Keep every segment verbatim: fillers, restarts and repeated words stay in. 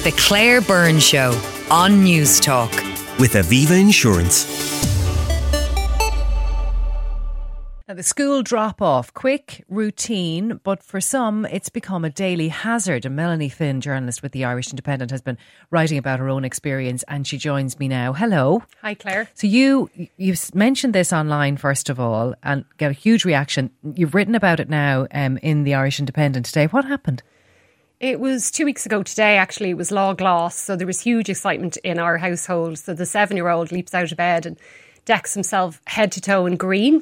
The Claire Byrne Show on News Talk. With Aviva Insurance. Now, the school drop-off, quick, routine, but for some it's become a daily hazard. And Melanie Finn, journalist with the Irish Independent, has been writing about her own experience, and she joins me now. Hello. Hi, Claire. So you you mentioned this online, first of all, and get a huge reaction. You've written about it now um, in the Irish Independent today. What happened? It was two weeks ago today, actually. It was Law Gloss, so there was huge excitement in our household. So the seven-year-old leaps out of bed and decks himself head to toe in green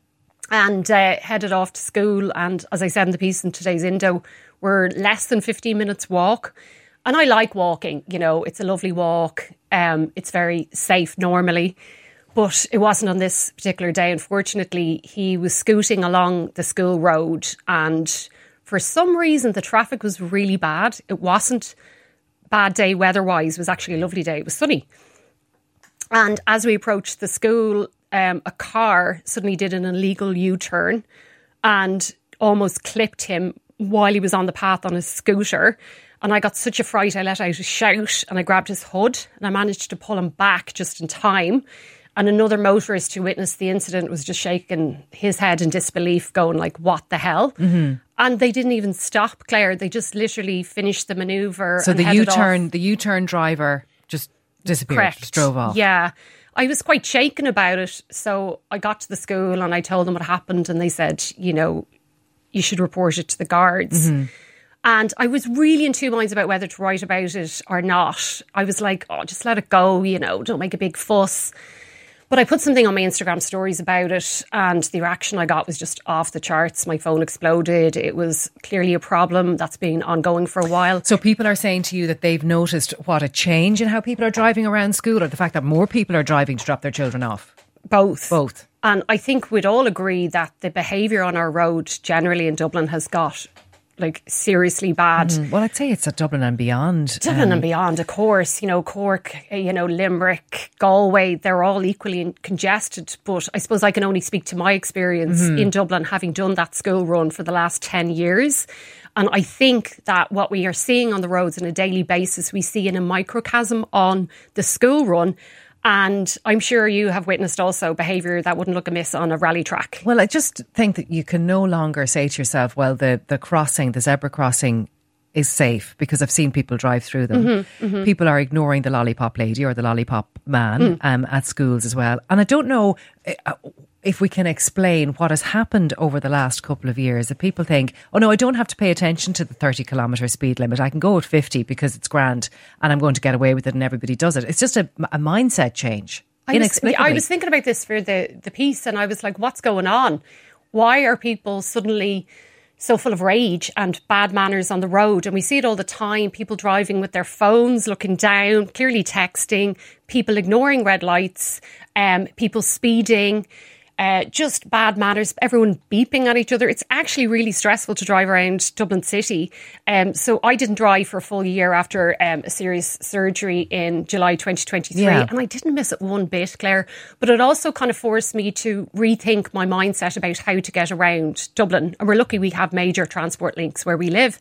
and uh, headed off to school. And as I said in the piece in today's Indo, we're less than fifteen minutes walk. And I like walking, you know, it's a lovely walk. Um, it's very safe normally. But it wasn't on this particular day. Unfortunately, he was scooting along the school road, and for some reason, the traffic was really bad. It wasn't bad day weather-wise. It was actually a lovely day. It was sunny. And as we approached the school, um, a car suddenly did an illegal U-turn and almost clipped him while he was on the path on his scooter. And I got such a fright, I let out a shout and I grabbed his hood and I managed to pull him back just in time. And another motorist who witnessed the incident was just shaking his head in disbelief, going like, what the hell? Mm-hmm. And they didn't even stop, Claire. They just literally finished the manoeuvre. So and the headed U-turn, off. the U-turn driver just disappeared, Correct. just drove off. Yeah. I was quite shaken about it. So I got to the school and I told them what happened, and they said, you know, you should report it to the guards. Mm-hmm. And I was really in two minds about whether to write about it or not. I was like, oh, just let it go, you know, don't make a big fuss. But I put something on my Instagram stories about it, and the reaction I got was just off the charts. My phone exploded. It was clearly a problem that's been ongoing for a while. So people are saying to you that they've noticed, what, a change in how people are driving around school, or the fact that more people are driving to drop their children off? Both. Both. And I think we'd all agree that the behaviour on our road generally in Dublin has got like seriously bad. Mm, well, I'd say it's at Dublin and beyond. Dublin um, and beyond, of course. You know, Cork, you know, Limerick, Galway, they're all equally congested. But I suppose I can only speak to my experience mm-hmm. in Dublin, having done that school run for the last ten years. And I think that what we are seeing on the roads on a daily basis, we see in a microcosm on the school run. And I'm sure you have witnessed also behaviour that wouldn't look amiss on a rally track. Well, I just think that you can no longer say to yourself, well, the, the crossing, the zebra crossing is safe, because I've seen people drive through them. Mm-hmm, mm-hmm. People are ignoring the lollipop lady or the lollipop man mm. um, at schools as well. And I don't know Uh, if we can explain what has happened over the last couple of years, that people think, oh no, I don't have to pay attention to the thirty kilometre speed limit. I can go at fifty because it's grand and I'm going to get away with it, and everybody does it. It's just a, a mindset change. I Inexplicably. Was, I was thinking about this for the, the piece, and I was like, what's going on? Why are people suddenly so full of rage and bad manners on the road? And we see it all the time. People driving with their phones, looking down, clearly texting, people ignoring red lights, um, people speeding. Uh, just bad manners, everyone beeping at each other. It's actually really stressful to drive around Dublin City. Um, so I didn't drive for a full year after um, a serious surgery in July twenty twenty-three. Yeah. And I didn't miss it one bit, Claire. But it also kind of forced me to rethink my mindset about how to get around Dublin. And we're lucky we have major transport links where we live.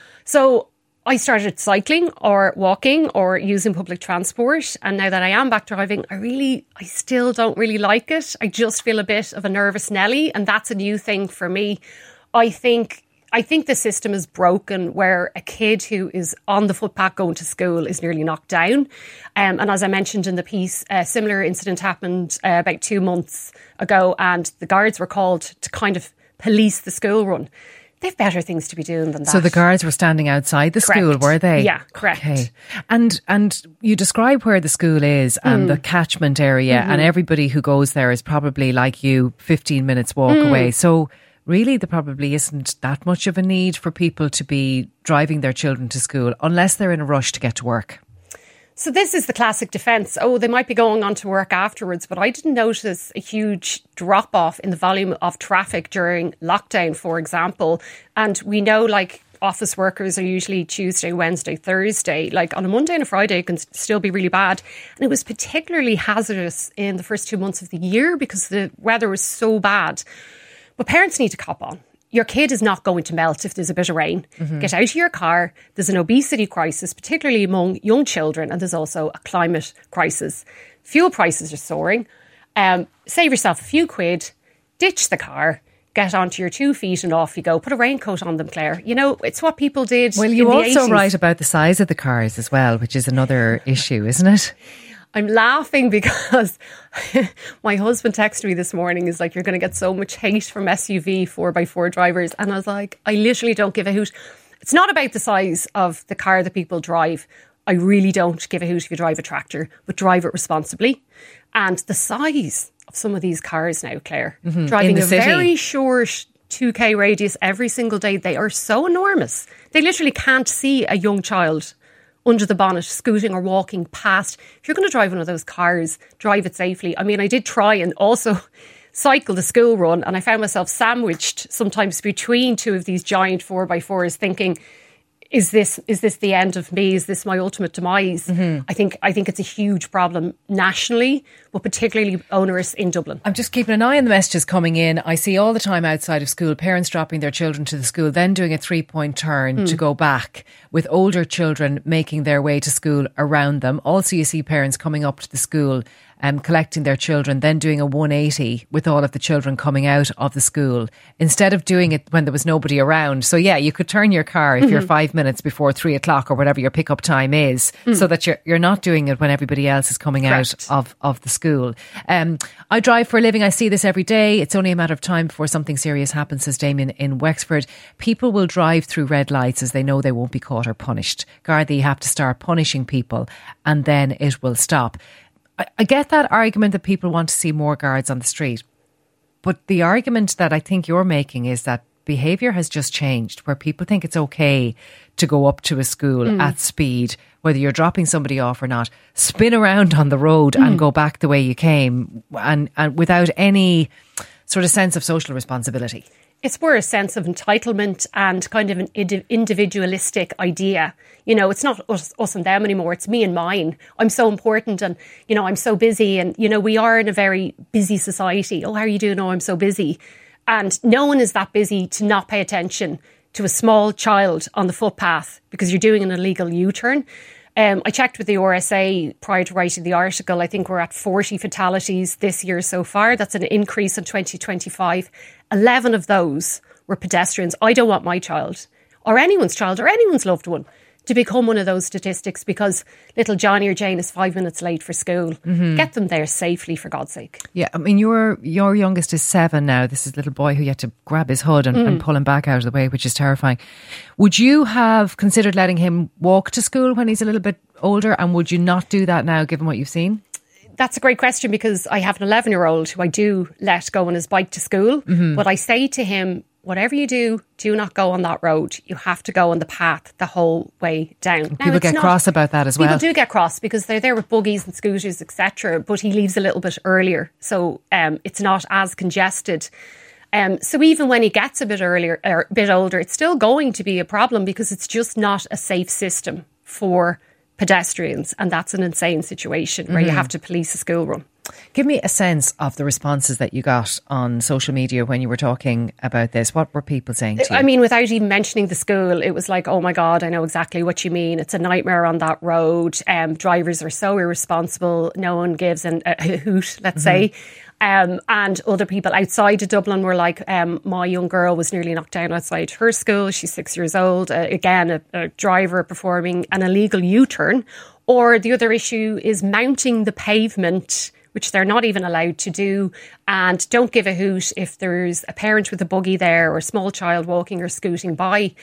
So I started cycling or walking or using public transport. And now that I am back driving, I really, I still don't really like it. I just feel a bit of a nervous Nelly. And that's a new thing for me. I think, I think the system is broken, where a kid who is on the footpath going to school is nearly knocked down. Um, and as I mentioned in the piece, a similar incident happened uh, about two months ago, and the guards were called to kind of police the school run. They've better things to be doing than that. So the guards were standing outside the correct. school, were they? Yeah, correct. Okay. And and you describe where the school is and mm. the catchment area, mm-hmm. and everybody who goes there is probably like you, fifteen minutes walk mm. away. So really there probably isn't that much of a need for people to be driving their children to school unless they're in a rush to get to work. So this is the classic defence. Oh, they might be going on to work afterwards, but I didn't notice a huge drop off in the volume of traffic during lockdown, for example. And we know, like, office workers are usually Tuesday, Wednesday, Thursday. Like on a Monday and a Friday, it can still be really bad. And it was particularly hazardous in the first two months of the year because the weather was so bad. But parents need to cop on. your kid is not going to melt if there's a bit of rain. Mm-hmm. Get out of your car. There's an obesity crisis, particularly among young children, and there's also a climate crisis. Fuel prices are soaring. Um, save yourself a few quid, ditch the car, get onto your two feet and off you go. Put a raincoat on them, Claire. You know, it's what people did. Well, you in the also eighties. write about the size of the cars as well, which is another issue, isn't it? I'm laughing because my husband texted me this morning. He's like, you're going to get so much hate from S U V four by four drivers. And I was like, I literally don't give a hoot. It's not about the size of the car that people drive. I really don't give a hoot if you drive a tractor, but drive it responsibly. And the size of some of these cars now, Claire, mm-hmm. driving a city. very short two K radius every single day, they are so enormous. They literally can't see a young child under the bonnet, scooting or walking past. If you're going to drive one of those cars, drive it safely. I mean, I did try and also cycle the school run, and I found myself sandwiched sometimes between two of these giant four by fours thinking, is this is this the end of me? Is this my ultimate demise? Mm-hmm. I think I think it's a huge problem nationally, but particularly onerous in Dublin. I'm just keeping an eye on the messages coming in. I see all the time outside of school, parents dropping their children to the school, then doing a three-point turn mm. to go back, with older children making their way to school around them. Also, you see parents coming up to the school Um, collecting their children, then doing a one eighty with all of the children coming out of the school instead of doing it when there was nobody around. So yeah, you could turn your car if mm-hmm. you're five minutes before three o'clock or whatever your pickup time is, mm. so that you're you're not doing it when everybody else is coming Correct. out of, of the school. Um, I drive for a living. I see this every day. It's only a matter of time before something serious happens, says Damien in Wexford. People will drive through red lights as they know they won't be caught or punished. Gardaí have to start punishing people and then it will stop. I get that argument that people want to see more guards on the street. But the argument that I think you're making is that behaviour has just changed, where people think it's okay to go up to a school mm. at speed, whether you're dropping somebody off or not, spin around on the road mm. and go back the way you came, and, and without any sort of sense of social responsibility. It's more a sense of entitlement and kind of an individualistic idea. You know, it's not us, us and them anymore. It's me and mine. I'm so important and, you know, I'm so busy. And, you know, we are in a very busy society. Oh, how are you doing? Oh, I'm so busy. And no one is that busy to not pay attention to a small child on the footpath because you're doing an illegal U-turn. Um, I checked with the R S A prior to writing the article. I think we're at forty fatalities this year so far. That's an increase in twenty twenty-five. eleven of those were pedestrians. I don't want my child or anyone's child or anyone's loved one to become one of those statistics because little Johnny or Jane is five minutes late for school. Mm-hmm. Get them there safely, for God's sake. Yeah, I mean, your your youngest is seven now. This is a little boy who you had to grab his hood and, mm. and pull him back out of the way, which is terrifying. Would you have considered letting him walk to school when he's a little bit older, and would you not do that now, given what you've seen? That's a great question because I have an eleven-year-old who I do let go on his bike to school, mm-hmm. but I say to him, whatever you do, do not go on that road. You have to go on the path the whole way down. People now, get not, cross about that as people well. People do get cross because they're there with buggies and scooters, et cetera. But he leaves a little bit earlier, so um, it's not as congested. Um, so even when he gets a bit earlier, or a bit older, it's still going to be a problem because it's just not a safe system for pedestrians, and that's an insane situation where mm-hmm. you have to police a school run. Give me a sense of the responses that you got on social media when you were talking about this. What were people saying to you? I mean, without even mentioning the school, it was like, oh my God, I know exactly what you mean. It's a nightmare on that road. Um, drivers are so irresponsible. No one gives an, a hoot, let's mm-hmm. say. Um, and other people outside of Dublin were like, um, my young girl was nearly knocked down outside her school. She's six years old. Uh, again, a, a driver performing an illegal U-turn. Or the other issue is mounting the pavement, which they're not even allowed to do. And don't give a hoot if there's a parent with a buggy there or a small child walking or scooting by.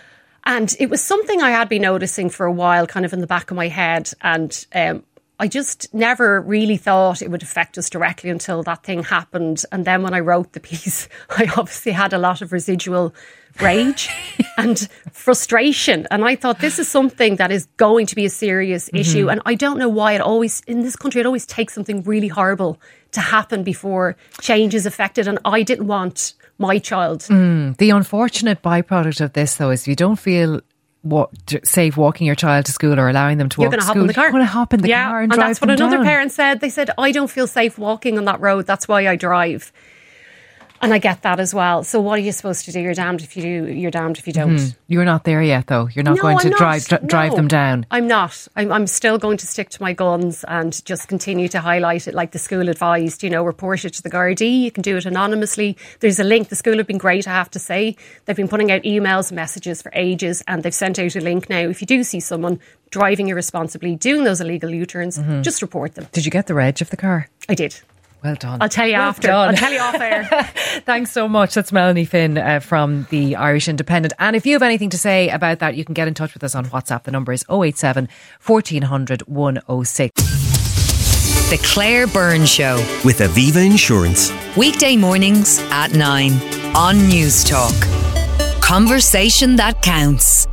And it was something I had been noticing for a while, kind of in the back of my head. And um, I just never really thought it would affect us directly until that thing happened. And then when I wrote the piece, I obviously had a lot of residual rage and frustration. And I thought this is something that is going to be a serious mm-hmm. issue. And I don't know why it always, in this country, it always takes something really horrible to happen before change is affected. And I didn't want my child. Mm. The unfortunate byproduct of this, though, is you don't feel What, safe walking your child to school or allowing them to You're walk to school. You're going to hop in the car. You're going to hop in the yeah, car and, and drive that's what them another down. parent said. They said, I don't feel safe walking on that road. That's why I drive. And I get that as well. So what are you supposed to do? You're damned if you do, you're damned if you don't. Mm. You're not there yet, though. You're not No, going to I'm not. drive dr- drive No, them down. I'm not. I'm, I'm still going to stick to my guns and just continue to highlight it like the school advised, you know, report it to the Gardaí. You can do it anonymously. There's a link. The school have been great, I have to say. They've been putting out emails and messages for ages, and they've sent out a link now. If you do see someone driving irresponsibly, doing those illegal U-turns, mm-hmm. just report them. Did you get the reg of the car? I did. Well done. I'll tell you well after. Done. I'll tell you off air. Thanks so much. That's Melanie Finn uh, from the Irish Independent. And if you have anything to say about that, you can get in touch with us on WhatsApp. The number is oh eight seven, fourteen hundred, one oh six. The Claire Byrne Show. With Aviva Insurance. Weekday mornings at nine on News Talk. Conversation that counts.